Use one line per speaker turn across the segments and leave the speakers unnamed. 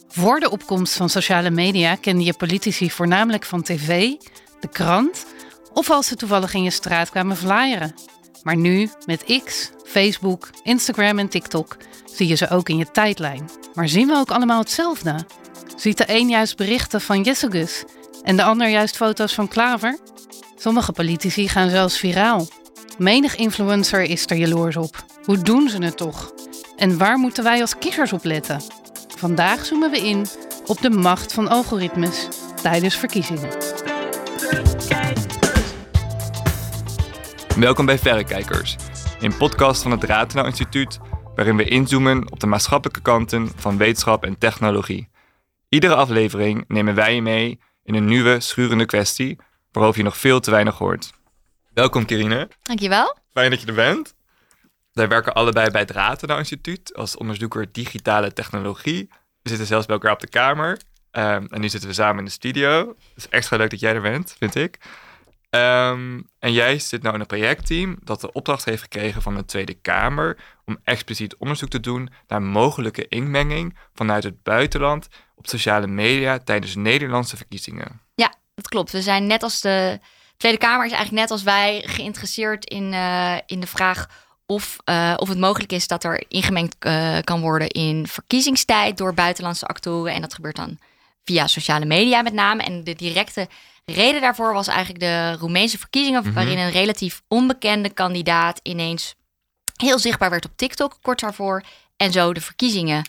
Voor de opkomst van sociale media kende je politici voornamelijk van tv, de krant of als ze toevallig in je straat kwamen flyeren. Maar nu, met X, Facebook, Instagram en TikTok, zie je ze ook in je tijdlijn. Maar zien we ook allemaal hetzelfde? Ziet de een juist berichten van Jessegus en de ander juist foto's van Klaver? Sommige politici gaan zelfs viraal. Menig influencer is er jaloers op. Hoe doen ze het toch? En waar moeten wij als kiezers op letten? Vandaag zoomen we in op de macht van algoritmes tijdens verkiezingen.
Welkom bij Verrekijkers, een podcast van het Rathenau Instituut, waarin we inzoomen op de maatschappelijke kanten van wetenschap en technologie. Iedere aflevering nemen wij je mee in een nieuwe, schurende kwestie, waarover je nog veel te weinig hoort. Welkom Kerine.
Dankjewel.
Fijn dat je er bent. Wij werken allebei bij het Rathenau Instituut als onderzoeker digitale technologie. We zitten zelfs bij elkaar op de kamer. En nu zitten we samen in de studio. Het is extra leuk dat jij er bent, vind ik. En jij zit nou in een projectteam dat de opdracht heeft gekregen van de Tweede Kamer om expliciet onderzoek te doen naar mogelijke inmenging vanuit het buitenland op sociale media tijdens Nederlandse verkiezingen.
Ja, dat klopt. We zijn net als de Tweede Kamer is eigenlijk net als wij geïnteresseerd in de vraag of het mogelijk is dat er ingemengd kan worden in verkiezingstijd door buitenlandse actoren. En dat gebeurt dan via sociale media met name. En de directe reden daarvoor was eigenlijk de Roemeense verkiezingen, waarin een relatief onbekende kandidaat ineens heel zichtbaar werd op TikTok kort daarvoor. En zo de verkiezingen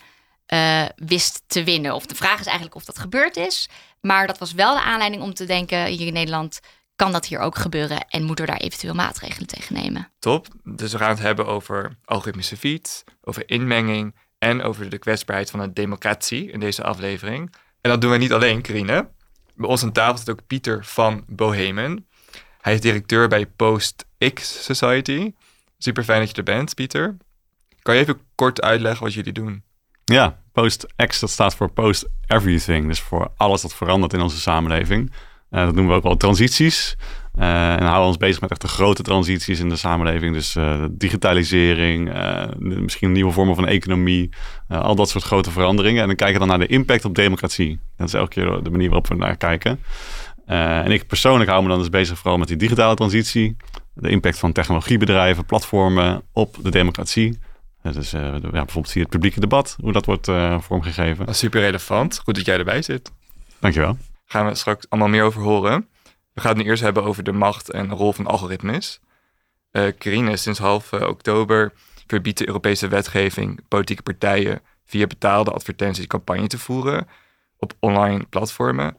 wist te winnen. Of de vraag is eigenlijk of dat gebeurd is. Maar dat was wel de aanleiding om te denken, hier in Nederland kan dat hier ook gebeuren en moeten we daar eventueel maatregelen tegen nemen.
Top. Dus we gaan het hebben over algoritmische feeds, over inmenging en over de kwetsbaarheid van de democratie in deze aflevering. En dat doen we niet alleen, Kerine. Bij ons aan tafel zit ook Pieter van Bohemen. Hij is directeur bij Post-X Society. Super fijn dat je er bent, Pieter. Kan je even kort uitleggen wat jullie doen?
Ja, Post-X, dat staat voor Post Everything. Dus voor alles wat verandert in onze samenleving. Dat noemen we ook wel transities. En houden ons bezig met echt de grote transities in de samenleving. Dus digitalisering, misschien nieuwe vormen van economie. Al dat soort grote veranderingen. En dan kijken we dan naar de impact op democratie. Dat is elke keer de manier waarop we naar kijken. En ik persoonlijk hou me dan dus bezig vooral met die digitale transitie. De impact van technologiebedrijven, platformen op de democratie. Dus bijvoorbeeld zie je het publieke debat, hoe dat wordt vormgegeven.
Dat is super relevant. Goed dat jij erbij zit.
Dankjewel.
Gaan we straks allemaal meer over horen. We gaan het nu eerst hebben over de macht en rol van algoritmes. Kerine, sinds half oktober verbiedt de Europese wetgeving politieke partijen via betaalde advertenties campagne te voeren op online platformen.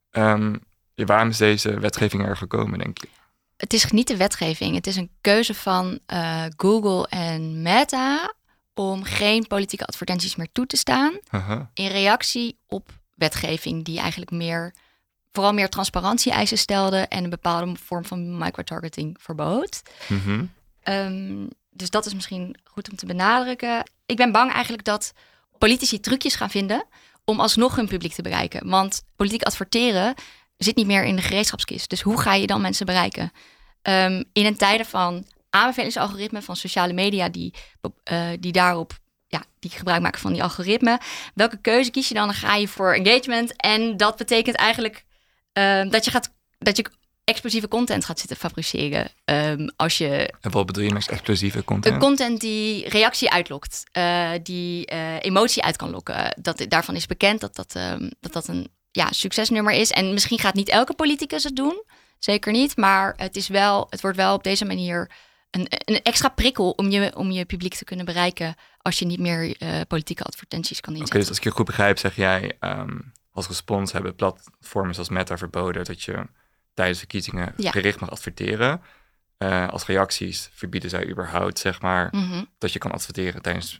Waarom is deze wetgeving er gekomen, denk je?
Het is niet de wetgeving. Het is een keuze van Google en Meta om geen politieke advertenties meer toe te staan. In reactie op wetgeving die eigenlijk vooral meer transparantie-eisen stelde en een bepaalde vorm van microtargeting verbood. Dus dat is misschien goed om te benadrukken. Ik ben bang eigenlijk dat politici trucjes gaan vinden om alsnog hun publiek te bereiken. Want politiek adverteren zit niet meer in de gereedschapskist. Dus hoe ga je dan mensen bereiken? In een tijden van aanbevelingsalgoritmen, van sociale media die daarop die gebruik maken van die algoritmen. Welke keuze kies je dan? Dan ga je voor engagement. En dat betekent eigenlijk dat je explosieve content gaat zitten fabriceren. En
wat bedoel je met explosieve content?
Content die reactie uitlokt. Die emotie uit kan lokken. Daarvan is bekend dat een succesnummer is. En misschien gaat niet elke politicus het doen. Zeker niet. Maar het wordt wel op deze manier een extra prikkel om je publiek te kunnen bereiken als je niet meer politieke advertenties kan inzetten.
Oké, dus als ik je goed begrijp, zeg jij als respons hebben platformen zoals Meta verboden dat je tijdens verkiezingen gericht mag adverteren. Als reacties verbieden zij überhaupt, zeg maar, dat je kan adverteren tijdens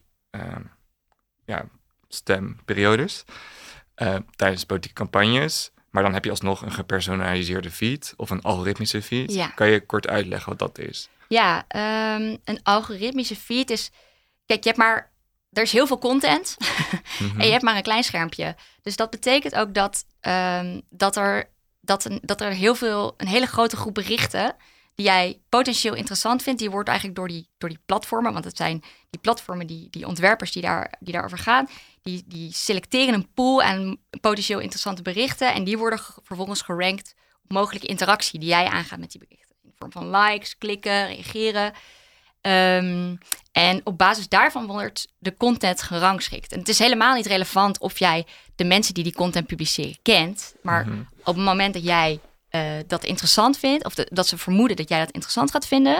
stemperiodes, tijdens politieke campagnes. Maar dan heb je alsnog een gepersonaliseerde feed of een algoritmische feed. Ja. Kan je kort uitleggen wat dat is? Ja,
een algoritmische feed is... Kijk, er is heel veel content en je hebt maar een klein schermpje. Dus dat betekent ook dat er een hele grote groep berichten die jij potentieel interessant vindt, die wordt eigenlijk door die platformen, want het zijn die platformen, die ontwerpers die daarover gaan, die selecteren een pool aan potentieel interessante berichten. En die worden vervolgens gerankt op mogelijke interactie die jij aangaat met die berichten. In de vorm van likes, klikken, reageren. En op basis daarvan wordt de content gerangschikt. En het is helemaal niet relevant of jij de mensen die content publiceren kent. Maar op het moment dat jij dat interessant vindt, of dat ze vermoeden dat jij dat interessant gaat vinden,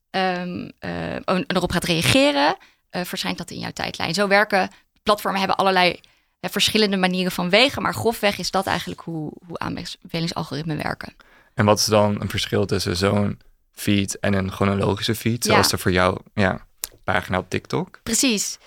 erop gaat reageren, verschijnt dat in jouw tijdlijn. Zo werken platformen, hebben allerlei verschillende manieren van wegen, maar grofweg is dat eigenlijk hoe aanbevelingsalgoritmen werken. En
wat is dan een verschil tussen zo'n feed en een chronologische feed, zoals er voor jou pagina op TikTok?
Precies.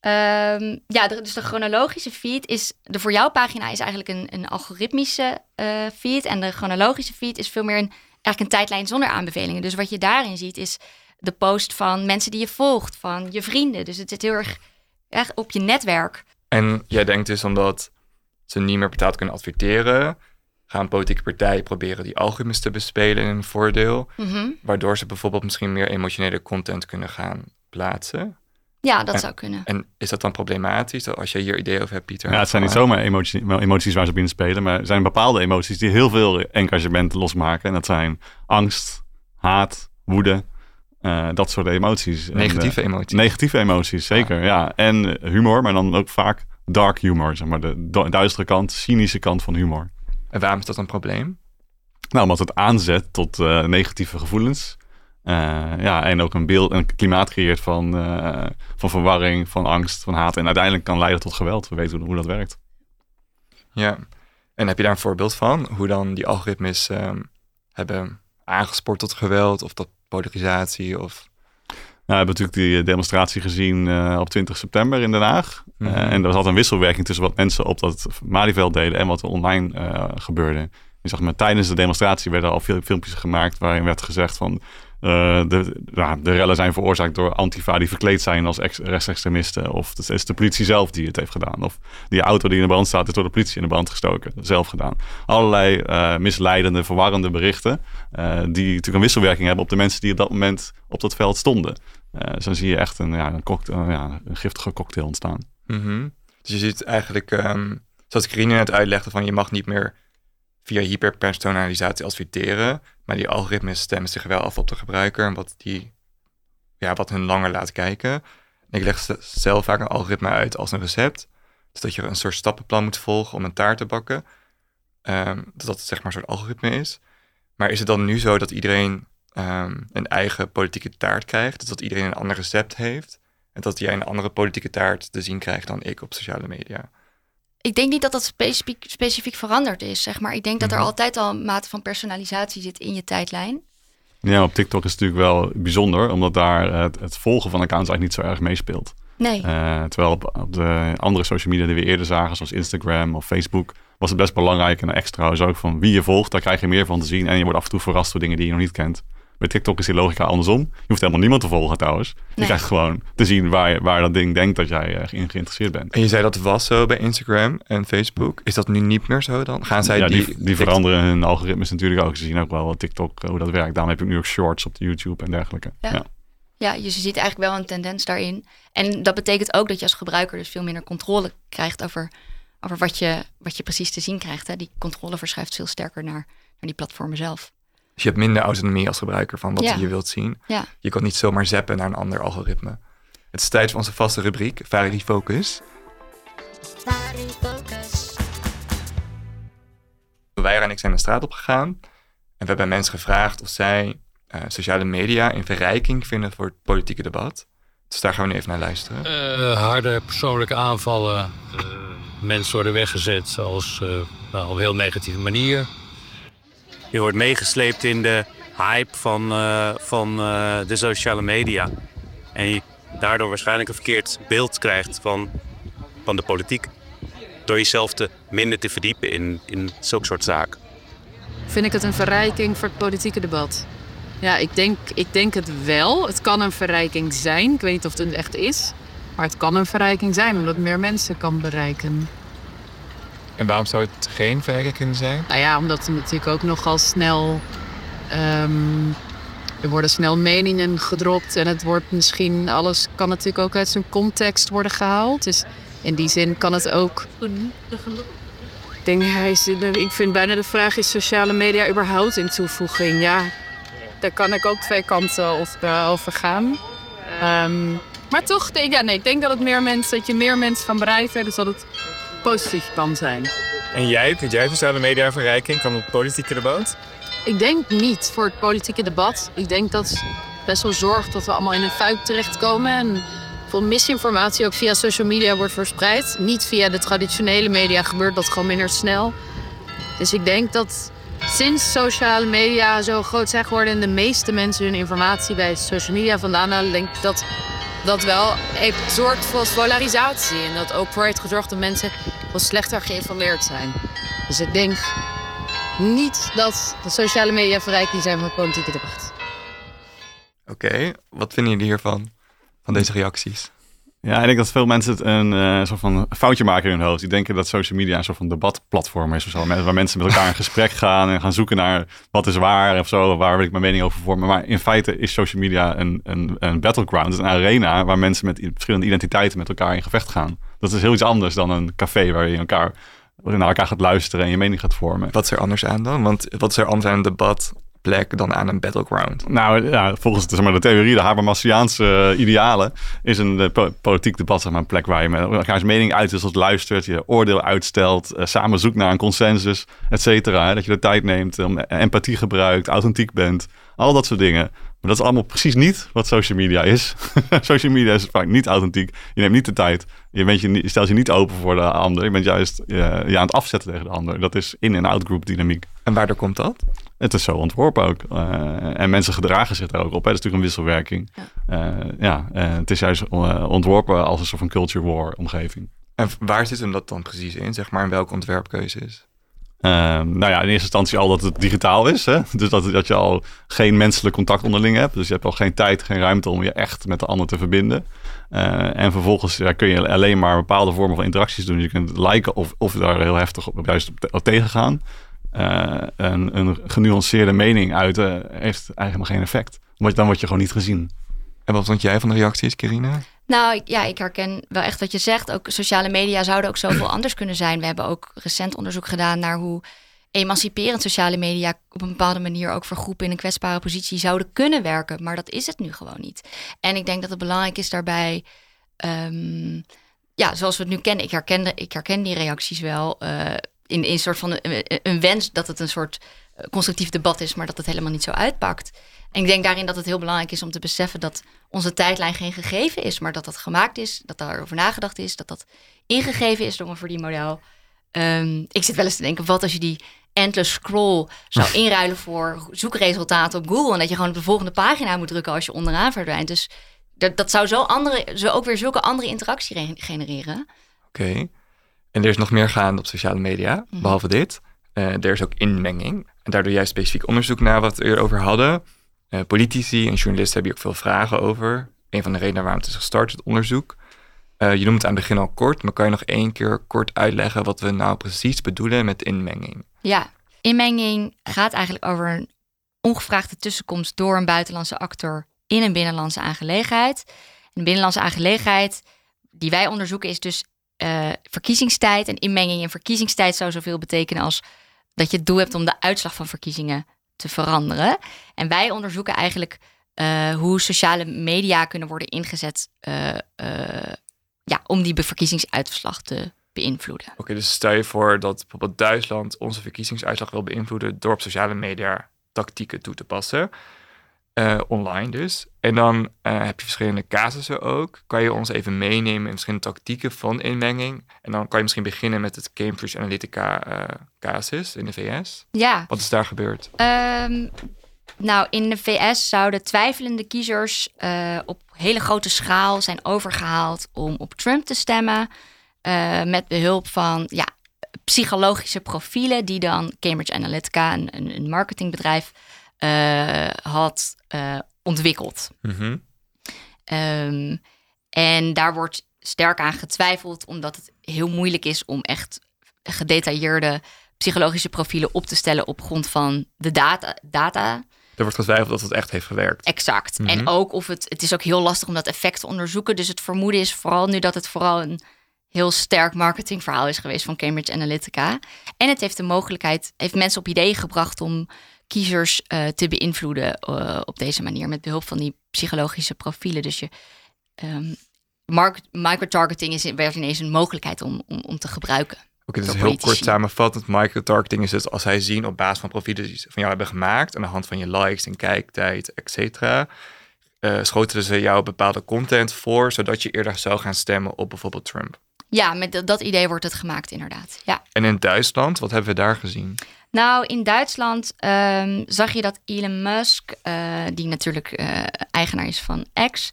Dus de chronologische feed is, de voor jou pagina is eigenlijk een algoritmische feed. En de chronologische feed is veel meer eigenlijk een tijdlijn zonder aanbevelingen. Dus wat je daarin ziet is de post van mensen die je volgt, van je vrienden. Dus het zit heel erg echt op je netwerk.
En jij denkt dus omdat ze niet meer betaald kunnen adverteren, gaan politieke partijen proberen die algoritmes te bespelen in hun voordeel. Waardoor ze bijvoorbeeld misschien meer emotionele content kunnen gaan plaatsen.
Ja, dat zou kunnen.
En is dat dan problematisch? Als je hier ideeën over hebt, Pieter?
Ja, het zijn niet zomaar emoties waar ze binnen spelen, maar er zijn bepaalde emoties die heel veel engagement losmaken. En dat zijn angst, haat, woede, dat soort emoties.
Negatieve emoties.
Negatieve emoties, zeker, ja. En humor, maar dan ook vaak dark humor, zeg maar. De duistere kant, cynische kant van humor.
En waarom is dat een probleem?
Nou, omdat het aanzet tot negatieve gevoelens. En ook een klimaat creëert van verwarring, van angst, van haat. En uiteindelijk kan leiden tot geweld. We weten hoe dat werkt.
Ja, en heb je daar een voorbeeld van? Hoe dan die algoritmes hebben aangespoord tot geweld of tot polarisatie? Of...
We hebben natuurlijk die demonstratie gezien op 20 september in Den Haag. En er zat een wisselwerking tussen wat mensen op dat Malieveld deden en wat er online gebeurde. Je zag maar, tijdens de demonstratie werden al veel filmpjes gemaakt waarin werd gezegd van de rellen zijn veroorzaakt door Antifa die verkleed zijn als rechtsextremisten. Of het is de politie zelf die het heeft gedaan. Of die auto die in de brand staat is door de politie in de brand gestoken. Zelf gedaan. Allerlei misleidende, verwarrende berichten die natuurlijk een wisselwerking hebben op de mensen die op dat moment op dat veld stonden. Dus dan zie je echt een giftige cocktail ontstaan.
Dus je ziet eigenlijk, zoals Karine net uitlegde, van je mag niet meer via hyperpersonalisatie adverteren, maar die algoritmes stemmen zich wel af op de gebruiker en wat hun langer laat kijken. En ik leg zelf vaak een algoritme uit als een recept, dus dat je een soort stappenplan moet volgen om een taart te bakken. Dat zeg maar een soort algoritme is. Maar is het dan nu zo dat iedereen een eigen politieke taart krijgt, dus dat iedereen een ander recept heeft en dat jij een andere politieke taart te zien krijgt dan ik op sociale media?
Ik denk niet dat dat specifiek veranderd is, zeg maar. Ik denk dat er altijd al een mate van personalisatie zit in je tijdlijn.
Ja, op TikTok is het natuurlijk wel bijzonder, omdat daar het volgen van accounts eigenlijk niet zo erg meespeelt.
Nee.
Terwijl op de andere social media die we eerder zagen, zoals Instagram of Facebook, was het best belangrijk en extra is ook van wie je volgt, daar krijg je meer van te zien en je wordt af en toe verrast door dingen die je nog niet kent. Bij TikTok is die logica andersom. Je hoeft helemaal niemand te volgen trouwens. Je krijgt gewoon te zien waar dat ding denkt dat jij in geïnteresseerd bent.
En je zei dat was zo bij Instagram en Facebook. Is dat nu niet meer zo dan? Gaan zij
die veranderen hun algoritmes natuurlijk ook. Ze zien ook wel TikTok hoe dat werkt. Daarom heb je nu ook shorts op de YouTube en dergelijke.
Ja, je ziet eigenlijk wel een tendens daarin. En dat betekent ook dat je als gebruiker dus veel minder controle krijgt over wat je precies te zien krijgt. Hè. Die controle verschuift veel sterker naar die platformen zelf.
Dus je hebt minder autonomie als gebruiker van wat je wilt zien.
Ja.
Je kan niet zomaar zappen naar een ander algoritme. Het is tijd voor onze vaste rubriek, Varifocus. Wij en ik zijn de straat op gegaan. En we hebben mensen gevraagd of zij sociale media een verrijking vinden voor het politieke debat. Dus daar gaan we nu even naar luisteren.
Harde persoonlijke aanvallen. Mensen worden weggezet op een heel negatieve manier.
Je wordt meegesleept in de hype van de sociale media. En je daardoor waarschijnlijk een verkeerd beeld krijgt van de politiek. Door jezelf minder te verdiepen in zulke soort zaken.
Vind ik het een verrijking voor het politieke debat? Ja, ik denk het wel. Het kan een verrijking zijn. Ik weet niet of het echt is. Maar het kan een verrijking zijn, omdat het meer mensen kan bereiken.
En waarom zou het geen verrijking kunnen zijn?
Nou ja, omdat er natuurlijk ook nogal snel... er worden snel meningen gedropt. En het wordt misschien... Alles kan natuurlijk ook uit zijn context worden gehaald. Dus In die zin kan het ook. Ik vind bijna de vraag, is sociale media überhaupt in toevoeging? Ja, daar kan ik ook twee kanten over gaan. Maar toch, ik denk dat je meer mensen kan bereiken, dus dat het positief kan zijn.
En vind jij sociale media verrijking van het politieke debat?
Ik denk niet voor het politieke debat. Ik denk dat het best wel zorgt dat we allemaal in een fuik terechtkomen. En veel misinformatie ook via social media wordt verspreid. Niet via de traditionele media gebeurt dat gewoon minder snel. Dus ik denk dat sinds sociale media zo groot zijn geworden... en de meeste mensen hun informatie bij social media vandaan halen... denk ik dat wel heeft zorgt voor polarisatie. En dat ook voor heeft gezorgd dat mensen wat slechter geïnformeerd zijn. Dus ik denk niet dat de sociale media verrijking zijn voor het politieke debat.
Oké, wat vinden jullie hiervan? Van deze reacties?
Ja, ik denk dat veel mensen een soort van foutje maken in hun hoofd. Die denken dat social media een soort van debatplatform is. Waar mensen met elkaar in gesprek gaan en gaan zoeken naar wat is waar of zo. Waar wil ik mijn mening over vormen. Maar in feite is social media een battleground. Een arena waar mensen met verschillende identiteiten met elkaar in gevecht gaan. Dat is heel iets anders dan een café waar je naar elkaar gaat luisteren en je mening gaat vormen.
Wat is er anders aan dan? Want wat is er anders aan een debatplek dan aan een battleground?
Nou ja, volgens de theorie, de Habermasiaanse idealen, is een politiek debat een plek waar je met elkaars mening uitwisselt, luistert, je oordeel uitstelt, samen zoekt naar een consensus, et cetera. Dat je de tijd neemt, empathie gebruikt, authentiek bent, al dat soort dingen. Maar dat is allemaal precies niet wat social media is. Social media is vaak niet authentiek. Je neemt niet de tijd. Je stelt je niet open voor de ander. Je bent juist je aan het afzetten tegen de ander. Dat is in- en out-group dynamiek.
En waardoor komt dat?
Het is zo ontworpen ook. En mensen gedragen zich daar ook op. Hè. Dat is natuurlijk een wisselwerking. Het is juist ontworpen als een soort van culture war omgeving.
En waar zit hem dat dan precies in? Zeg maar in welke ontwerpkeuzes?
In eerste instantie al dat het digitaal is. Hè? Dus dat je al geen menselijk contact onderling hebt. Dus je hebt al geen tijd, geen ruimte om je echt met de ander te verbinden. En vervolgens kun je alleen maar bepaalde vormen van interacties doen. Dus je kunt liken of daar heel heftig op tegengaan. Een genuanceerde mening uiten heeft eigenlijk geen effect. Dan word je gewoon niet gezien.
En wat vond jij van de reacties, Kirina?
Nou, ik herken wel echt wat je zegt. Ook sociale media zouden ook zoveel anders kunnen zijn. We hebben ook recent onderzoek gedaan naar hoe emanciperend sociale media op een bepaalde manier ook voor groepen in een kwetsbare positie zouden kunnen werken. Maar dat is het nu gewoon niet. En ik denk dat het belangrijk is daarbij, zoals we het nu kennen. Ik herken die reacties wel in een soort van een wens dat het een soort constructief debat is, maar dat het helemaal niet zo uitpakt. En ik denk daarin dat het heel belangrijk is om te beseffen dat onze tijdlijn geen gegeven is, maar dat dat gemaakt is, dat daarover nagedacht is, dat dat ingegeven is door een verdienmodel. Ik zit wel eens te denken, wat als je die endless scroll zou inruilen voor zoekresultaten op Google en dat je gewoon op de volgende pagina moet drukken als je onderaan verdwijnt. Dus dat zou ook weer zulke andere interactie genereren.
Oké. En er is nog meer gaande op sociale media, behalve dit. Er is ook inmenging. En daar doe jij specifiek onderzoek naar wat we erover hadden. Politici en journalisten hebben hier ook veel vragen over. Een van de redenen waarom het is gestart, het onderzoek. Je noemt het aan het begin al kort, maar kan je nog 1 keer kort uitleggen wat we nou precies bedoelen met inmenging?
Ja, inmenging gaat eigenlijk over een ongevraagde tussenkomst door een buitenlandse actor in een binnenlandse aangelegenheid. Een binnenlandse aangelegenheid die wij onderzoeken is dus verkiezingstijd. En inmenging in verkiezingstijd zou zoveel betekenen als dat je het doel hebt om de uitslag van verkiezingen te veranderen. En wij onderzoeken eigenlijk hoe sociale media kunnen worden ingezet om die verkiezingsuitslag te beïnvloeden.
Oké, dus stel je voor dat bijvoorbeeld Duitsland onze verkiezingsuitslag wil beïnvloeden door op sociale media tactieken toe te passen. Online dus. En dan heb je verschillende casussen ook. Kan je ons even meenemen in verschillende tactieken van inmenging? En dan kan je misschien beginnen met het Cambridge Analytica casus in de VS.
Ja.
Wat is daar gebeurd?
In de VS zouden twijfelende kiezers op hele grote schaal zijn overgehaald om op Trump te stemmen. Met behulp van psychologische profielen die dan Cambridge Analytica, een marketingbedrijf, had ontwikkeld. Mm-hmm. En daar wordt sterk aan getwijfeld, omdat het heel moeilijk is om echt gedetailleerde psychologische profielen op te stellen op grond van de data.
Er wordt getwijfeld dat het echt heeft gewerkt.
Exact. Mm-hmm. En ook of het is ook heel lastig om dat effect te onderzoeken. Dus het vermoeden is vooral nu dat het vooral een heel sterk marketingverhaal is geweest van Cambridge Analytica. En het heeft mensen op ideeën gebracht om kiezers te beïnvloeden op deze manier met behulp van die psychologische profielen. Dus microtargeting werd ineens een mogelijkheid om te gebruiken.
Oké, dus heel kort samenvattend. Microtargeting is dus als zij zien op basis van profielen die ze van jou hebben gemaakt, aan de hand van je likes en kijktijd, et cetera, schotelen ze jou bepaalde content voor, zodat je eerder zou gaan stemmen op bijvoorbeeld Trump.
Ja, met dat idee wordt het gemaakt inderdaad. Ja.
En in Duitsland, wat hebben we daar gezien?
Nou, in Duitsland zag je dat Elon Musk, die natuurlijk eigenaar is van X,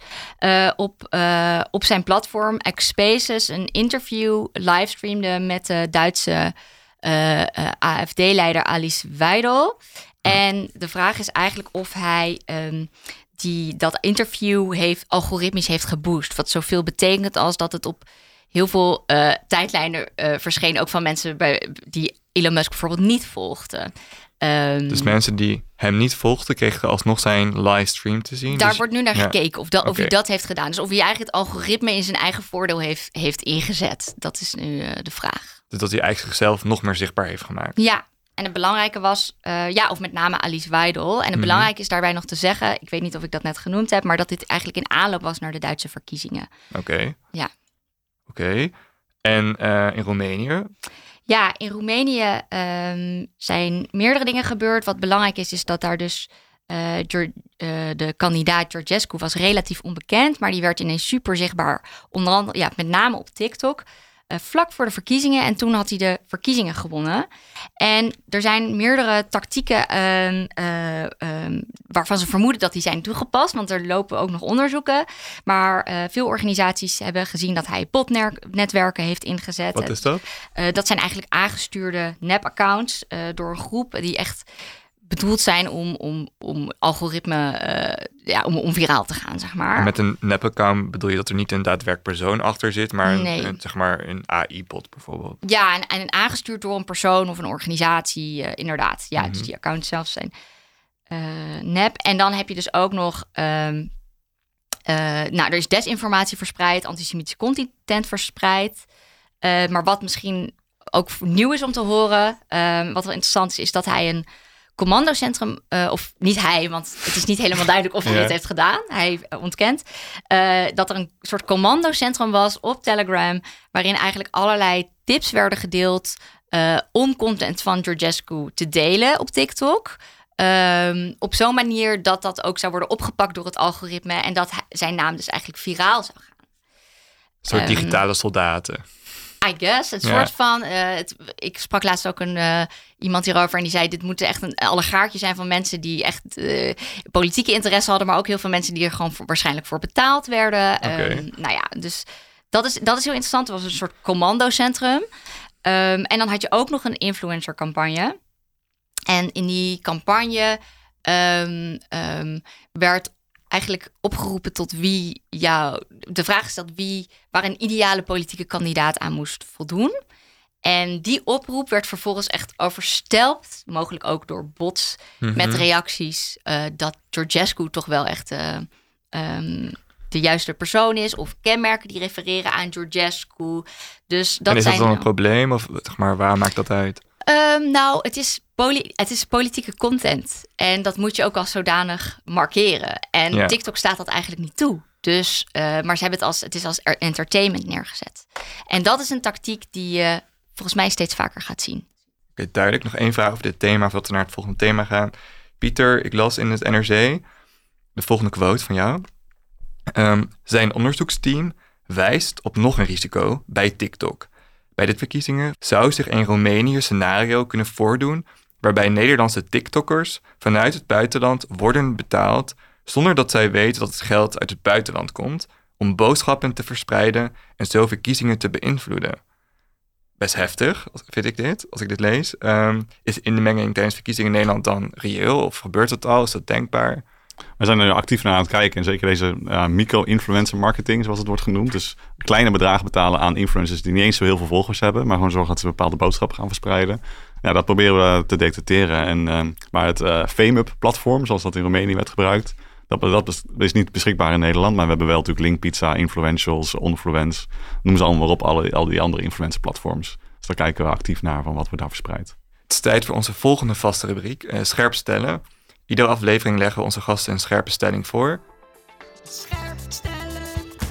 op zijn platform X Spaces een interview livestreamde met de Duitse AfD-leider Alice Weidel. En de vraag is eigenlijk of hij dat interview algoritmisch heeft geboost. Wat zoveel betekent als dat het op heel veel tijdlijnen verscheen, ook van mensen die Elon Musk bijvoorbeeld niet volgden.
Dus mensen die hem niet volgden, kregen alsnog zijn livestream te zien?
Daar wordt nu naar gekeken of hij dat heeft gedaan. Dus of hij eigenlijk het algoritme in zijn eigen voordeel heeft ingezet. Dat is nu de vraag.
Dus dat hij eigenlijk zichzelf nog meer zichtbaar heeft gemaakt?
Ja, en het belangrijke was, of met name Alice Weidel. En het belangrijke is daarbij nog te zeggen, ik weet niet of ik dat net genoemd heb, maar dat dit eigenlijk in aanloop was naar de Duitse verkiezingen.
Oké.
Ja.
Oké. En in Roemenië?
Ja, in Roemenië zijn meerdere dingen gebeurd. Wat belangrijk is dat daar dus de kandidaat Georgescu was relatief onbekend, maar die werd ineens super zichtbaar. Onder andere, met name op TikTok. Vlak voor de verkiezingen. En toen had hij de verkiezingen gewonnen. En er zijn meerdere tactieken waarvan ze vermoeden dat die zijn toegepast. Want er lopen ook nog onderzoeken. Maar veel organisaties hebben gezien dat hij botnetwerken heeft ingezet.
Wat is dat?
Dat zijn eigenlijk aangestuurde nep-accounts door een groep die echt bedoeld zijn om algoritme, om viraal te gaan, zeg maar.
En met een nep-account bedoel je dat er niet een daadwerkelijk persoon achter zit, maar een AI-bot bijvoorbeeld? Ja,
en aangestuurd door een persoon of een organisatie, inderdaad. Ja, dus die accounts zelf zijn nep. En dan heb je dus ook nog, er is desinformatie verspreid, antisemitische content verspreid. Maar wat misschien ook nieuw is om te horen, wat wel interessant is dat hij een commandocentrum, of niet hij, want het is niet helemaal duidelijk of hij het heeft gedaan. Hij ontkent dat er een soort commandocentrum was op Telegram, waarin eigenlijk allerlei tips werden gedeeld om content van Georgescu te delen op TikTok. Op zo'n manier dat dat ook zou worden opgepakt door het algoritme en dat zijn naam dus eigenlijk viraal zou gaan.
Een soort digitale soldaten.
I guess. Het soort van. Ik sprak laatst ook iemand hierover en die zei: dit moet echt een allegaartje zijn van mensen die echt politieke interesse hadden, maar ook heel veel mensen die er gewoon waarschijnlijk voor betaald werden.
Okay.
Dus dat is heel interessant. Het was een soort commandocentrum. En dan had je ook nog een influencer-campagne. En in die campagne werd eigenlijk opgeroepen tot de vraag is waar een ideale politieke kandidaat aan moest voldoen. En die oproep werd vervolgens echt overstelpt, mogelijk ook door bots, met reacties dat Georgescu toch wel echt de juiste persoon is, of kenmerken die refereren aan Georgescu. Dus dat
en is dat dan een probleem, of zeg maar, waar maakt dat uit?
Het is politieke content. En dat moet je ook als zodanig markeren. En TikTok staat dat eigenlijk niet toe. Dus, maar ze hebben het is als entertainment neergezet. En dat is een tactiek die je volgens mij steeds vaker gaat zien.
Okay, duidelijk. Nog één vraag over dit thema, voordat we naar het volgende thema gaan. Pieter, ik las in het NRC de volgende quote van jou. Zijn onderzoeksteam wijst op nog een risico bij TikTok. Bij de verkiezingen zou zich in Roemenië scenario kunnen voordoen waarbij Nederlandse TikTokkers vanuit het buitenland worden betaald zonder dat zij weten dat het geld uit het buitenland komt om boodschappen te verspreiden en zo verkiezingen te beïnvloeden. Best heftig, vind ik dit, als ik dit lees. Is inmenging tijdens verkiezingen in Nederland dan reëel of gebeurt het al? Is dat denkbaar?
We zijn er actief naar aan het kijken en zeker deze micro-influencer marketing, zoals het wordt genoemd. Dus kleine bedragen betalen aan influencers die niet eens zo heel veel volgers hebben, maar gewoon zorgen dat ze bepaalde boodschappen gaan verspreiden. Ja, dat proberen we te detecteren. Maar het FameUp-platform, zoals dat in Roemenië werd gebruikt, Dat is niet beschikbaar in Nederland, maar we hebben wel natuurlijk Linkpizza, Influentials, Onfluence. Noem ze allemaal op, al die andere influencer-platforms. Dus daar kijken we actief naar van wat we daar verspreid.
Het is tijd voor onze volgende vaste rubriek, Scherp stellen. Iedere aflevering leggen we onze gasten een scherpe stelling voor.
Scherp stellen.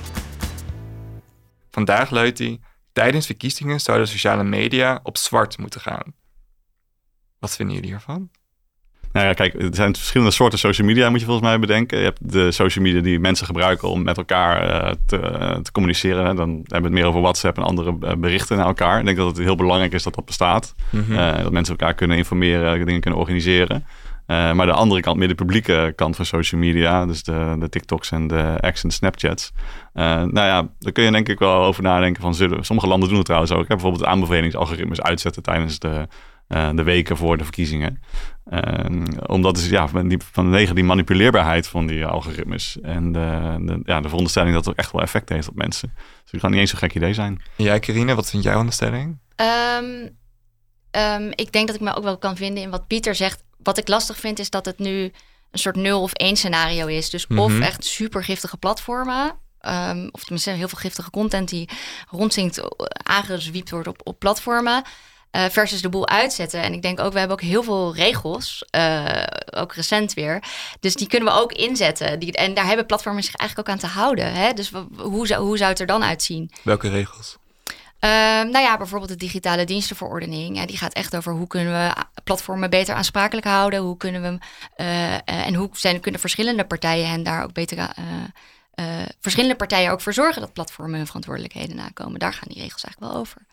Vandaag luidt die: tijdens verkiezingen zouden sociale media op zwart moeten gaan. Wat vinden jullie hiervan?
Nou ja, kijk, er zijn verschillende soorten social media, moet je volgens mij bedenken. Je hebt de social media die mensen gebruiken om met elkaar te communiceren. Hè. Dan hebben we het meer over WhatsApp en andere berichten naar elkaar. Ik denk dat het heel belangrijk is dat dat bestaat. Dat mensen elkaar kunnen informeren, dingen kunnen organiseren. Maar de andere kant, meer de publieke kant van social media, dus de TikToks en de X en de Snapchats. Daar kun je denk ik wel over nadenken van sommige landen doen het trouwens ook. Hè. Bijvoorbeeld de aanbevelingsalgoritmes uitzetten tijdens de weken voor de verkiezingen. Omdat is vanwege die manipuleerbaarheid van die algoritmes en de veronderstelling dat het echt wel effect heeft op mensen. Dus het kan niet eens zo'n gek idee zijn.
En jij, Carine, wat vind jij van de stelling?
Ik denk dat ik me ook wel kan vinden in wat Pieter zegt. Wat ik lastig vind is dat het nu een soort 0 of 1 scenario is. Dus of echt super giftige platformen, of tenminste heel veel giftige content die rondzinkt, aangezwiept wordt op platformen, versus de boel uitzetten. En ik denk ook, we hebben ook heel veel regels, ook recent weer. Dus die kunnen we ook inzetten. En daar hebben platformen zich eigenlijk ook aan te houden. Hè? Dus hoe zou het er dan uitzien?
Welke regels?
Bijvoorbeeld de digitale dienstenverordening. Die gaat echt over hoe kunnen we platformen beter aansprakelijk houden. Hoe kunnen we en hoe kunnen verschillende partijen hen daar ook beter verschillende partijen ook voor zorgen dat platformen hun verantwoordelijkheden nakomen. Daar gaan die regels eigenlijk wel over.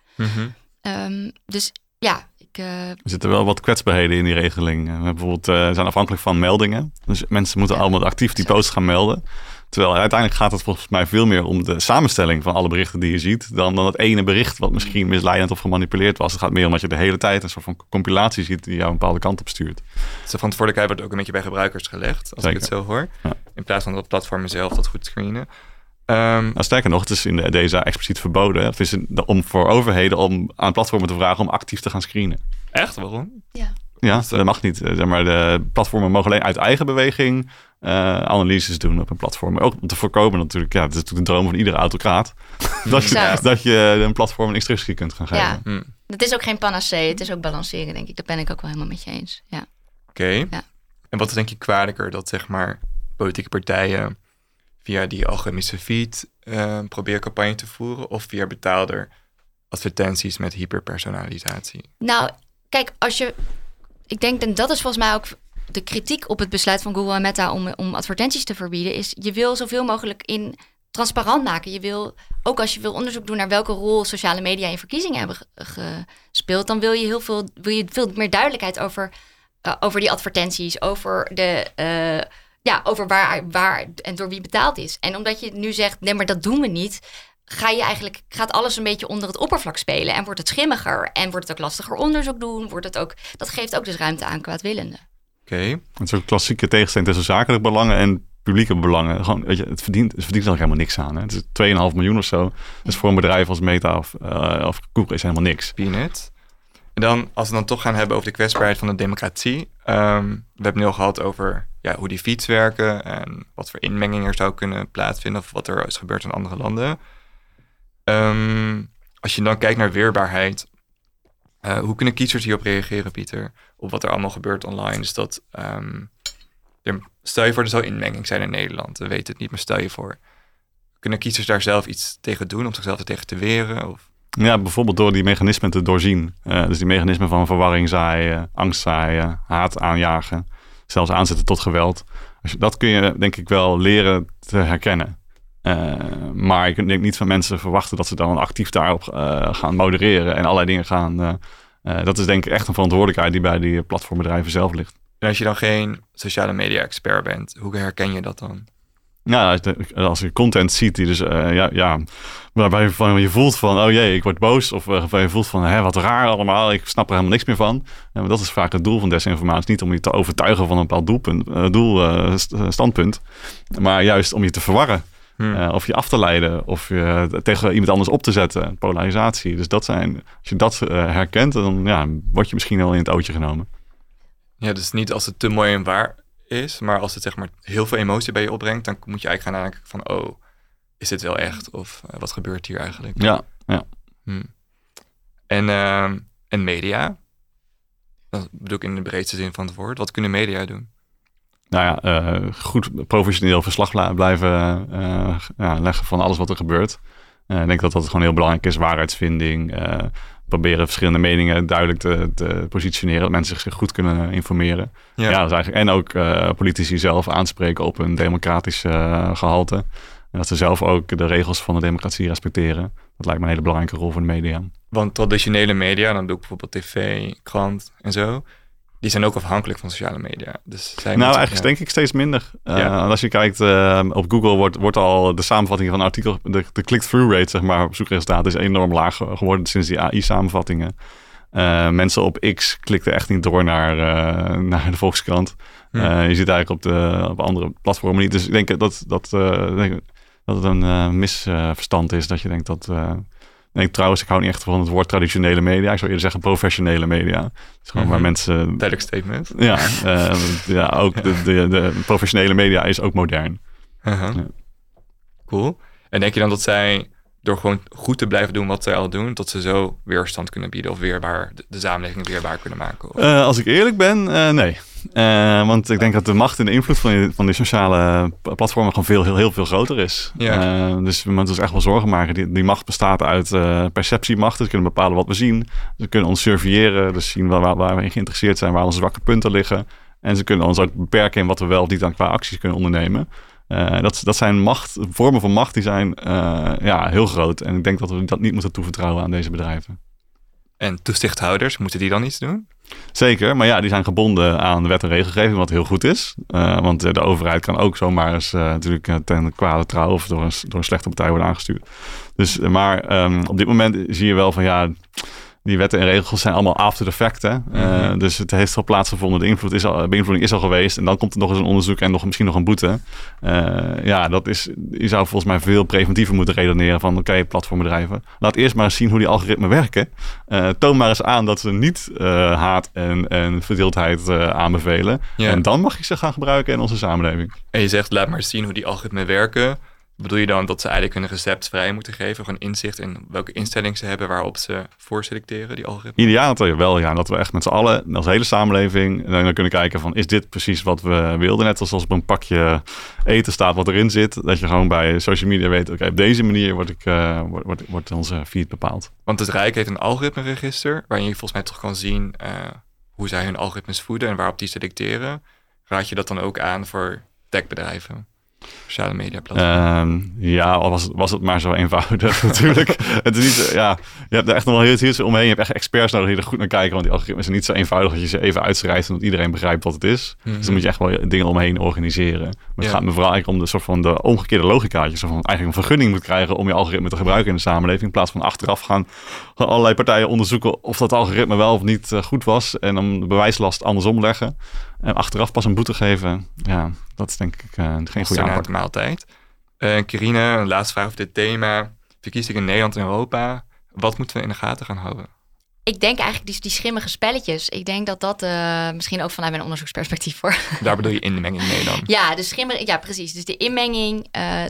Er
zitten wel wat kwetsbaarheden in die regeling. We bijvoorbeeld zijn afhankelijk van meldingen. Dus mensen moeten allemaal actief die posts gaan melden. Terwijl uiteindelijk gaat het volgens mij veel meer om de samenstelling van alle berichten die je ziet, dan het ene bericht wat misschien misleidend of gemanipuleerd was. Het gaat meer om dat je de hele tijd een soort van compilatie ziet die jou een bepaalde kant op stuurt.
Dus de verantwoordelijkheid wordt ook een beetje bij gebruikers gelegd, als
Zeker.
Ik het zo hoor.
Ja.
In plaats van dat platformen zelf dat goed screenen.
Sterker nog, het is in de DSA expliciet verboden. Het is om voor overheden om aan platformen te vragen om actief te gaan screenen.
Echt? Waarom?
Ja, dat mag niet. Maar de platformen mogen alleen uit eigen beweging analyses doen op een platform. Ook om te voorkomen natuurlijk, het is natuurlijk de droom van iedere autocraat, dat je een platform een instructie kunt gaan geven.
Ja, het is ook geen panacee. Het is ook balanceren, denk ik. Dat ben ik ook wel helemaal met je eens. Ja.
Oké.
Ja.
En wat is denk je kwalijker? Dat zeg maar politieke partijen via die algoritmische feed proberen campagne te voeren, of via betaalder advertenties met hyperpersonalisatie?
Nou, kijk, ik denk, en dat is volgens mij ook de kritiek op het besluit van Google en Meta om advertenties te verbieden, is je wil zoveel mogelijk transparant maken. Je wil, ook als je wil onderzoek doen naar welke rol sociale media in verkiezingen hebben gespeeld, dan wil je veel meer duidelijkheid over die advertenties, over over waar en door wie betaald is. En omdat je nu zegt, nee, maar dat doen we niet, gaat alles een beetje onder het oppervlak spelen en wordt het schimmiger en wordt het ook lastiger onderzoek doen, dat geeft ook dus ruimte aan kwaadwillenden.
Oké.
Het is ook een klassieke tegenstelling tussen zakelijke belangen en publieke belangen. Gewoon, weet je, het verdient er helemaal niks aan. Hè? Het is 2,5 miljoen of zo. Dus voor een bedrijf als Meta of Google is helemaal niks.
Peanut. En dan, als we dan toch gaan hebben over de kwetsbaarheid van de democratie. We hebben het nu al gehad over hoe die feeds werken en wat voor inmenging er zou kunnen plaatsvinden of wat er is gebeurd in andere landen. Als je dan kijkt naar weerbaarheid, hoe kunnen kiezers hierop reageren, Pieter? Op wat er allemaal gebeurt online. Dus dat, stel je voor, er zou inmenging zijn in Nederland. We weten het niet, maar stel je voor. Kunnen kiezers daar zelf iets tegen doen, om zichzelf er tegen te weren? Of?
Ja, bijvoorbeeld door die mechanismen te doorzien. Dus die mechanismen van verwarring zaaien, angst zaaien, haat aanjagen, zelfs aanzetten tot geweld. Dat kun je denk ik wel leren te herkennen. Maar ik denk niet van mensen verwachten dat ze dan actief daarop gaan modereren en allerlei dingen gaan. Dat is denk ik echt een verantwoordelijkheid die bij die platformbedrijven zelf ligt.
En als je dan geen sociale media expert bent, hoe herken je dat dan?
Nou, als je content ziet die dus, waarbij je voelt van, oh jee, ik word boos. Of waarbij je voelt van, wat raar allemaal, ik snap er helemaal niks meer van. Maar dat is vaak het doel van desinformatie. Niet om je te overtuigen van een bepaald standpunt. Maar juist om je te verwarren. Of je af te leiden. Of je tegen iemand anders op te zetten. Polarisatie. Dus als je dat herkent, dan word je misschien wel in het ootje genomen.
Ja, dus niet als het te mooi en waar is. Maar als het zeg maar heel veel emotie bij je opbrengt, dan moet je eigenlijk gaan nadenken van, is dit wel echt? Of wat gebeurt hier eigenlijk?
Ja.
En media? Dat bedoel ik in de breedste zin van het woord. Wat kunnen media doen?
Nou ja, goed professioneel verslag blijven leggen van alles wat er gebeurt. Ik denk dat dat gewoon heel belangrijk is. Waarheidsvinding. Proberen verschillende meningen duidelijk te positioneren. Dat mensen zich goed kunnen informeren. Ja, dat is eigenlijk, en ook politici zelf aanspreken op een democratisch gehalte. En dat ze zelf ook de regels van de democratie respecteren. Dat lijkt me een hele belangrijke rol voor de media.
Want traditionele media, dan doe ik bijvoorbeeld tv, krant en zo, die zijn ook afhankelijk van sociale media. Dus eigenlijk
denk ik steeds minder. Als je kijkt op Google wordt al de samenvatting van een artikel, de click-through rate zeg maar op zoekresultaten is enorm laag geworden sinds die AI-samenvattingen. Mensen op X klikten echt niet door naar de Volkskrant. Je ziet eigenlijk op andere platformen niet. Dus ik denk dat het een misverstand is dat je denkt dat... trouwens, ik hou niet echt van het woord traditionele media. Ik zou eerder zeggen professionele media. Het is gewoon waar mensen...
Duidelijk statement.
Ja, ook de professionele media is ook modern.
Ja. Cool. En denk je dan dat zij, door gewoon goed te blijven doen wat zij al doen, dat ze zo weerstand kunnen bieden of weerbaar, de samenleving weerbaar kunnen maken?
Als ik eerlijk ben, nee. Want ik denk dat de macht en de invloed van die sociale platformen gewoon heel veel groter is.
Ja.
Dus we moeten ons echt wel zorgen maken. Die macht bestaat uit perceptiemacht. Ze kunnen bepalen wat we zien. Ze kunnen ons surveilleren, dus zien waar we in geïnteresseerd zijn, waar onze zwakke punten liggen. En ze kunnen ons ook beperken in wat we wel of niet dan qua acties kunnen ondernemen. Dat zijn vormen van macht die zijn heel groot. En ik denk dat we dat niet moeten toevertrouwen aan deze bedrijven.
En toezichthouders, moeten die dan iets doen?
Zeker, maar die zijn gebonden aan de wet en regelgeving, wat heel goed is. Want de overheid kan ook zomaar eens natuurlijk ten kwade trouw of door een slechte partij worden aangestuurd. Dus, maar op dit moment zie je wel van die wetten en regels zijn allemaal after the fact. Hè? Dus het heeft al plaatsgevonden. De beïnvloeding is al geweest. En dan komt er nog eens een onderzoek en misschien nog een boete. Je zou volgens mij veel preventiever moeten redeneren van oké, platformbedrijven. Laat eerst maar eens zien hoe die algoritmen werken. Toon maar eens aan dat ze niet haat en verdeeldheid aanbevelen. Ja. En dan mag je ze gaan gebruiken in onze samenleving.
En je zegt laat maar eens zien hoe die algoritmen werken. Bedoel je dan dat ze eigenlijk hun recept vrij moeten geven? Gewoon inzicht in welke instelling ze hebben waarop ze voorselecteren, die algoritmen?
Ideaal wel, ja. Dat we echt met z'n allen, als hele samenleving, dan kunnen kijken van, is dit precies wat we wilden? Net als op een pakje eten staat wat erin zit. Dat je gewoon bij social media weet, oké, op deze manier wordt onze feed bepaald.
Want het Rijk heeft een algoritmeregister, waarin je volgens mij toch kan zien hoe zij hun algoritmes voeden en waarop die selecteren. Raad je dat dan ook aan voor techbedrijven? Sociale media platformen.
Al was het maar zo eenvoudig natuurlijk. Het is niet, je hebt er echt nog wel heel omheen. Je hebt echt experts nodig die er goed naar kijken. Want die algoritmes zijn niet zo eenvoudig dat je ze even uitschrijft en dat iedereen begrijpt wat het is. Mm-hmm. Dus dan moet je echt wel dingen omheen organiseren. Maar het gaat me vooral eigenlijk om de omgekeerde logica. Dat je zo van eigenlijk een vergunning moet krijgen om je algoritme te gebruiken in de samenleving. In plaats van achteraf gaan allerlei partijen onderzoeken of dat algoritme wel of niet goed was. En dan de bewijslast andersom leggen. En achteraf pas een boete geven. Ja, dat is denk ik geen goede aanpak.
Maaltijd. Kirine, een laatste vraag over dit thema. Verkiezingen in Nederland en Europa. Wat moeten we in de gaten gaan houden?
Ik denk eigenlijk die schimmige spelletjes. Ik denk dat misschien ook vanuit mijn onderzoeksperspectief hoor.
Daar bedoel je inmenging mee dan?
Ja, ja, precies. Dus de inmenging,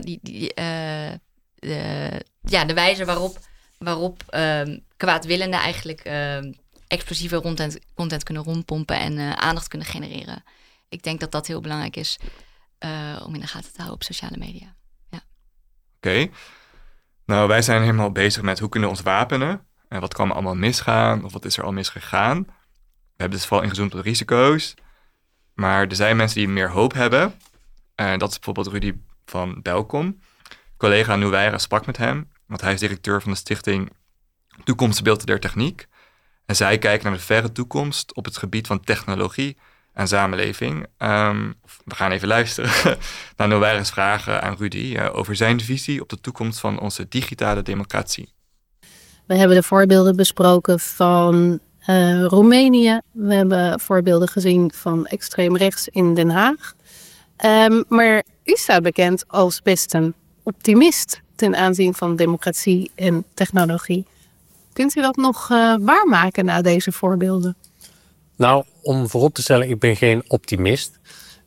de wijze waarop kwaadwillenden eigenlijk explosieve content kunnen rondpompen en aandacht kunnen genereren. Ik denk dat heel belangrijk is om in de gaten te houden op sociale media. Ja.
Oké. Nou, wij zijn helemaal bezig met hoe kunnen we ons wapenen. En wat kan er allemaal misgaan? Of wat is er al misgegaan? We hebben dus vooral ingezoomd op de risico's. Maar er zijn mensen die meer hoop hebben. Dat is bijvoorbeeld Rudy van Belkom. Collega Nouweira sprak met hem. Want hij is directeur van de stichting Toekomstbeelden der Techniek. En zij kijken naar de verre toekomst op het gebied van technologie en samenleving. We gaan even luisteren naar Nouweira's vragen aan Rudy over zijn visie op de toekomst van onze digitale democratie.
We hebben de voorbeelden besproken van Roemenië. We hebben voorbeelden gezien van extreem rechts in Den Haag. Maar u staat bekend als best een optimist ten aanzien van democratie en technologie. Kunt u dat nog waarmaken na deze voorbeelden?
Nou, om voorop te stellen, ik ben geen optimist.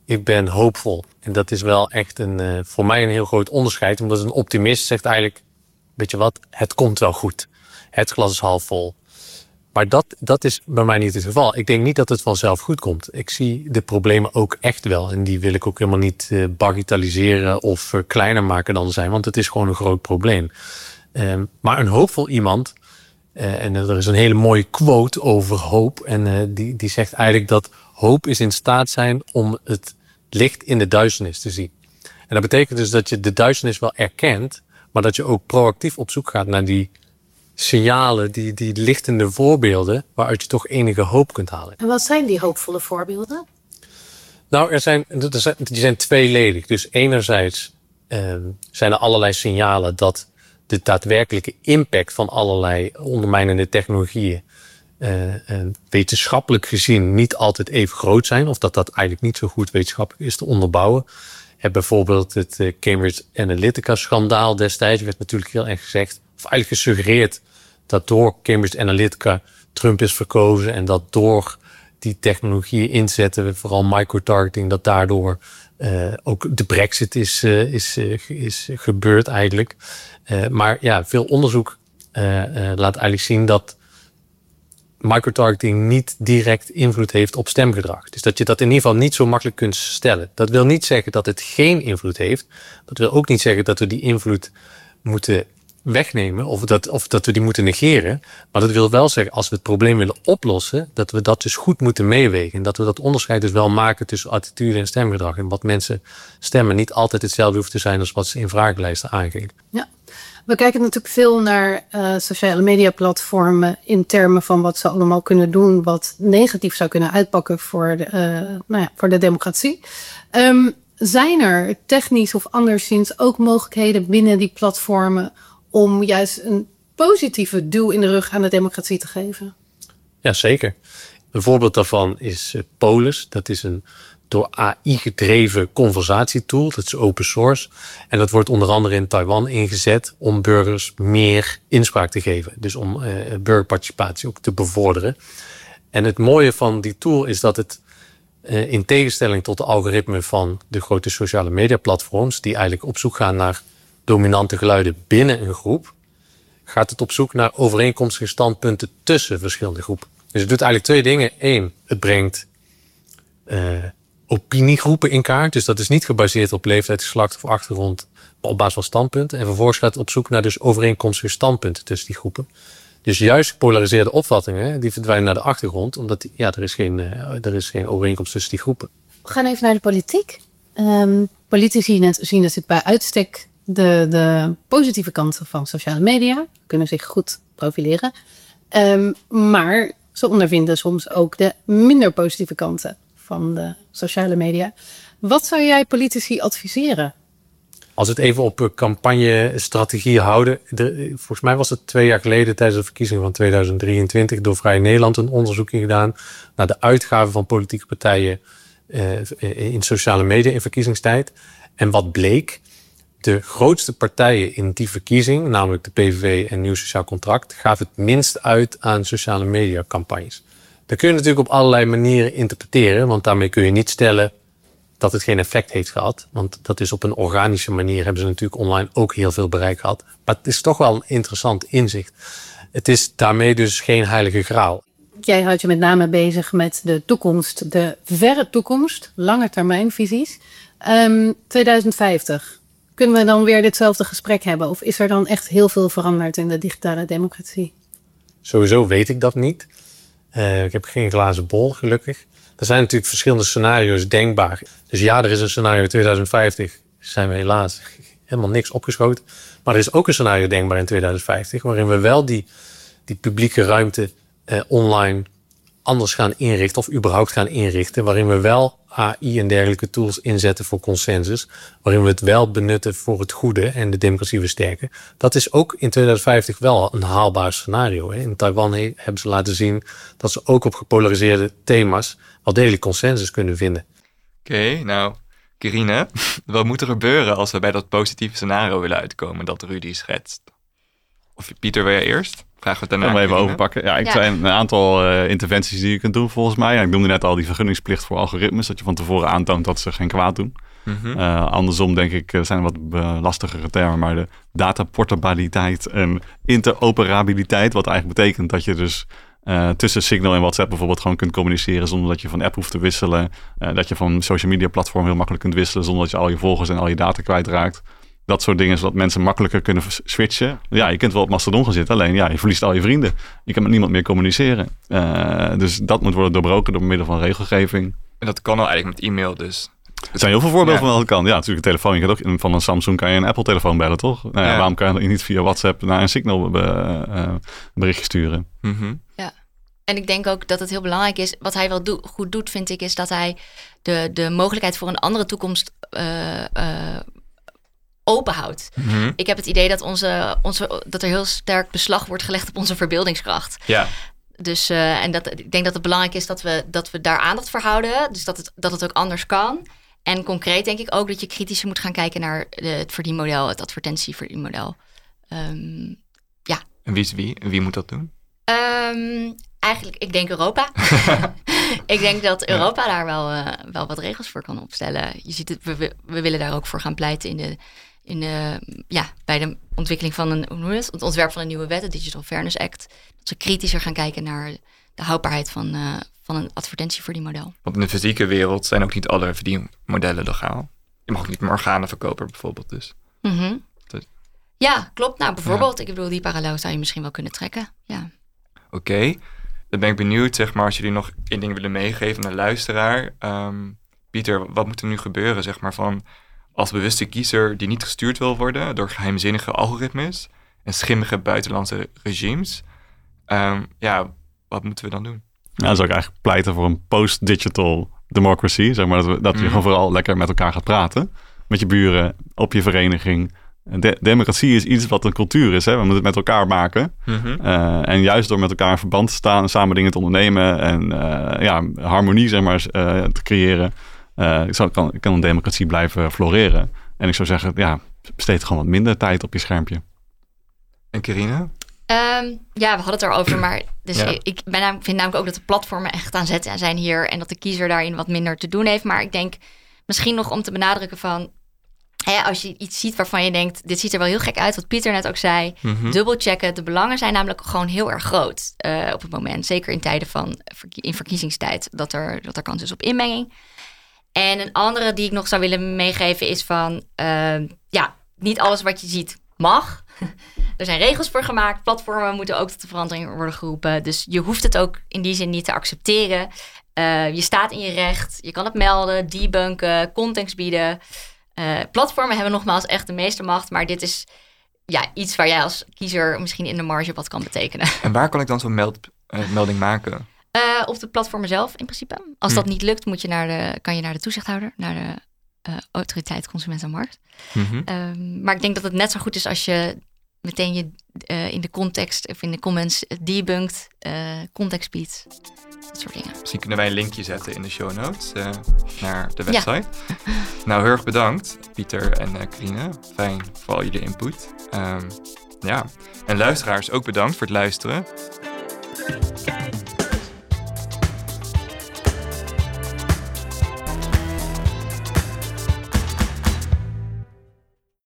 ik ben hoopvol. En dat is wel echt voor mij een heel groot onderscheid. Omdat een optimist zegt eigenlijk, weet je wat, het komt wel goed. Het glas is half vol. Maar dat is bij mij niet het geval. Ik denk niet dat het vanzelf goed komt. Ik zie de problemen ook echt wel. En die wil ik ook helemaal niet bagatelliseren of kleiner maken dan ze zijn. Want het is gewoon een groot probleem. Maar een hoopvol iemand... en er is een hele mooie quote over hoop. En die zegt eigenlijk dat hoop is in staat zijn om het licht in de duisternis te zien. En dat betekent dus dat je de duisternis wel erkent, maar dat je ook proactief op zoek gaat naar die signalen, die lichtende voorbeelden, waaruit je toch enige hoop kunt halen.
En wat zijn die hoopvolle voorbeelden?
Nou, die zijn tweeledig. Dus enerzijds zijn er allerlei signalen dat de daadwerkelijke impact van allerlei ondermijnende technologieën wetenschappelijk gezien niet altijd even groot zijn. Of dat eigenlijk niet zo goed wetenschappelijk is te onderbouwen. Bijvoorbeeld het Cambridge Analytica-schandaal destijds werd natuurlijk heel erg gezegd, of eigenlijk gesuggereerd, dat door Cambridge Analytica Trump is verkozen en dat door die technologieën inzetten, vooral microtargeting, dat daardoor ook de Brexit is gebeurd eigenlijk. Maar ja, veel onderzoek laat eigenlijk zien dat microtargeting niet direct invloed heeft op stemgedrag. Dus dat je dat in ieder geval niet zo makkelijk kunt stellen. Dat wil niet zeggen dat het geen invloed heeft. Dat wil ook niet zeggen dat we die invloed moeten wegnemen of dat we die moeten negeren. Maar dat wil wel zeggen, als we het probleem willen oplossen, dat we dat dus goed moeten meewegen. En dat we dat onderscheid dus wel maken tussen attitude en stemgedrag. En wat mensen stemmen niet altijd hetzelfde hoeft te zijn als wat ze in vragenlijsten aangeven. Ja.
We kijken natuurlijk veel naar sociale media platformen in termen van wat ze allemaal kunnen doen, wat negatief zou kunnen uitpakken voor de democratie. Zijn er technisch of anderszins ook mogelijkheden binnen die platformen om juist een positieve duw in de rug aan de democratie te geven?
Ja, zeker. Een voorbeeld daarvan is Polis. Dat is een door AI gedreven conversatietool. Dat is open source. En dat wordt onder andere in Taiwan ingezet om burgers meer inspraak te geven. Dus om burgerparticipatie ook te bevorderen. En het mooie van die tool is dat het in tegenstelling tot de algoritmen van de grote sociale media platforms, die eigenlijk op zoek gaan naar dominante geluiden binnen een groep, gaat het op zoek naar overeenkomstige standpunten tussen verschillende groepen. Dus het doet eigenlijk twee dingen. Eén, het brengt opiniegroepen in kaart. Dus dat is niet gebaseerd op leeftijd, geslacht of achtergrond, maar op basis van standpunten. En vervolgens gaat het op zoek naar dus overeenkomstige standpunten tussen die groepen. Dus juist gepolariseerde opvattingen, die verdwijnen naar de achtergrond, omdat er is geen overeenkomst tussen die groepen.
We gaan even naar de politiek. Politici zien natuurlijk bij uitstek de positieve kanten van sociale media, kunnen zich goed profileren. Maar ze ondervinden soms ook de minder positieve kanten van de sociale media. Wat zou jij politici adviseren?
Als we het even op campagnestrategie houden. Volgens mij was het 2 jaar geleden tijdens de verkiezingen van 2023 door Vrij Nederland een onderzoek gedaan naar de uitgaven van politieke partijen in sociale media in verkiezingstijd. En wat bleek? De grootste partijen in die verkiezing, namelijk de PVV en Nieuw Sociaal Contract, gaven het minst uit aan sociale media campagnes. Dat kun je natuurlijk op allerlei manieren interpreteren, want daarmee kun je niet stellen dat het geen effect heeft gehad. Want dat is op een organische manier, hebben ze natuurlijk online ook heel veel bereik gehad. Maar het is toch wel een interessant inzicht. Het is daarmee dus geen heilige graal.
Jij houdt je met name bezig met de toekomst, de verre toekomst, lange termijnvisies. 2050. Kunnen we dan weer ditzelfde gesprek hebben? Of is er dan echt heel veel veranderd in de digitale democratie?
Sowieso weet ik dat niet. Ik heb geen glazen bol, gelukkig. Er zijn natuurlijk verschillende scenario's denkbaar. Dus ja, er is een scenario 2050. Zijn we helaas helemaal niks opgeschoten. Maar er is ook een scenario denkbaar in 2050... waarin we wel die publieke ruimte online anders gaan inrichten... of überhaupt gaan inrichten. Waarin we wel AI en dergelijke tools inzetten voor consensus. Waarin we het wel benutten voor het goede en de democratie versterken. Dat is ook in 2050 wel een haalbaar scenario. In Taiwan hebben ze laten zien dat ze ook op gepolariseerde thema's wel degelijk consensus kunnen vinden.
Oké, nou, Quirine, wat moet er gebeuren als we bij dat positieve scenario willen uitkomen dat Rudy schetst? Of Pieter, wil jij eerst? Vragen we het daarna.
Kunnen we even overpakken. Ja, er zijn een aantal interventies die je kunt doen volgens mij. Ja, ik noemde net al die vergunningsplicht voor algoritmes. Dat je van tevoren aantoont dat ze geen kwaad doen. Andersom denk ik, zijn wat lastigere termen. Maar de dataportabiliteit en interoperabiliteit. Wat eigenlijk betekent dat je dus tussen Signal en WhatsApp bijvoorbeeld gewoon kunt communiceren zonder dat je van app hoeft te wisselen. Dat je van social media platform heel makkelijk kunt wisselen zonder dat je al je volgers en al je data kwijtraakt. Dat soort dingen, zodat mensen makkelijker kunnen switchen. Ja, je kunt wel op Mastodon gaan zitten, alleen je verliest al je vrienden. Je kan met niemand meer communiceren. Dus dat moet worden doorbroken door middel van regelgeving.
En dat kan al eigenlijk met e-mail dus.
Er zijn heel veel voorbeelden van dat kan. Ja, natuurlijk een telefoon. Je kan ook van een Samsung kan je een Apple telefoon bellen, toch? Nou ja, waarom kan je niet via WhatsApp naar een Signal berichtje sturen?
Ja. En ik denk ook dat het heel belangrijk is. Wat hij wel goed doet, vind ik, is dat hij de mogelijkheid voor een andere toekomst openhoudt. Ik heb het idee dat dat er heel sterk beslag wordt gelegd op onze verbeeldingskracht.
Ja.
Dus ik denk dat het belangrijk is dat we daar aandacht voor houden. Dus dat het ook anders kan. En concreet denk ik ook dat je kritischer moet gaan kijken naar het verdienmodel, het advertentieverdienmodel. Ja.
En wie is wie? En wie moet dat doen?
Eigenlijk, ik denk Europa. Ik denk dat Europa daar wel wat regels voor kan opstellen. Je ziet het, we willen daar ook voor gaan pleiten bij de ontwikkeling van het ontwerp van een nieuwe wet, de Digital Fairness Act. Dat ze kritischer gaan kijken naar de houdbaarheid van een advertentieverdienmodel.
Want in de fysieke wereld zijn ook niet alle verdienmodellen legaal. Je mag ook niet meer organenverkoper bijvoorbeeld dus.
Ja, klopt. Nou, bijvoorbeeld, ik bedoel, die parallel zou je misschien wel kunnen trekken. Ja.
Oké. Dan ben ik benieuwd, zeg maar, als jullie nog één ding willen meegeven aan de luisteraar. Pieter, wat moet er nu gebeuren, zeg maar, van als bewuste kiezer die niet gestuurd wil worden door geheimzinnige algoritmes en schimmige buitenlandse regimes? Wat moeten we dan doen?
Nou, dan zou ik eigenlijk pleiten voor een post-digital democracy. Zeg maar dat je gewoon vooral lekker met elkaar gaat praten. Met je buren, op je vereniging. Democratie is iets wat een cultuur is. Hè? We moeten het met elkaar maken. En juist door met elkaar in verband te staan, samen dingen te ondernemen en harmonie zeg maar, te creëren, kan een democratie blijven floreren. En ik zou zeggen, besteed gewoon wat minder tijd op je schermpje.
En Carina?
We hadden het erover, maar ik vind namelijk ook dat de platformen echt aan zet zijn hier en dat de kiezer daarin wat minder te doen heeft. Maar ik denk misschien nog om te benadrukken van, als je iets ziet waarvan je denkt, dit ziet er wel heel gek uit, wat Pieter net ook zei, dubbelchecken. De belangen zijn namelijk gewoon heel erg groot op het moment. Zeker in tijden van in verkiezingstijd, dat er kans is op inmenging. En een andere die ik nog zou willen meegeven is van, niet alles wat je ziet mag. Er zijn regels voor gemaakt. Platformen moeten ook tot de verandering worden geroepen. Dus je hoeft het ook in die zin niet te accepteren. Je staat in je recht. Je kan het melden, debunken, context bieden. Platformen hebben nogmaals echt de meeste macht. Maar dit is iets waar jij als kiezer misschien in de marge wat kan betekenen.
En waar kan ik dan zo'n melding maken?
Op de platformen zelf in principe. Als dat niet lukt, kan je naar de toezichthouder, naar de Autoriteit Consument en Markt. Maar ik denk dat het net zo goed is als je meteen in de context of in de comments debunkt, context biedt. Dat soort dingen.
Misschien kunnen wij een linkje zetten in de show notes naar de website. Ja. Nou, heel erg bedankt, Pieter en Carina. Fijn voor al jullie input. En luisteraars ook bedankt voor het luisteren.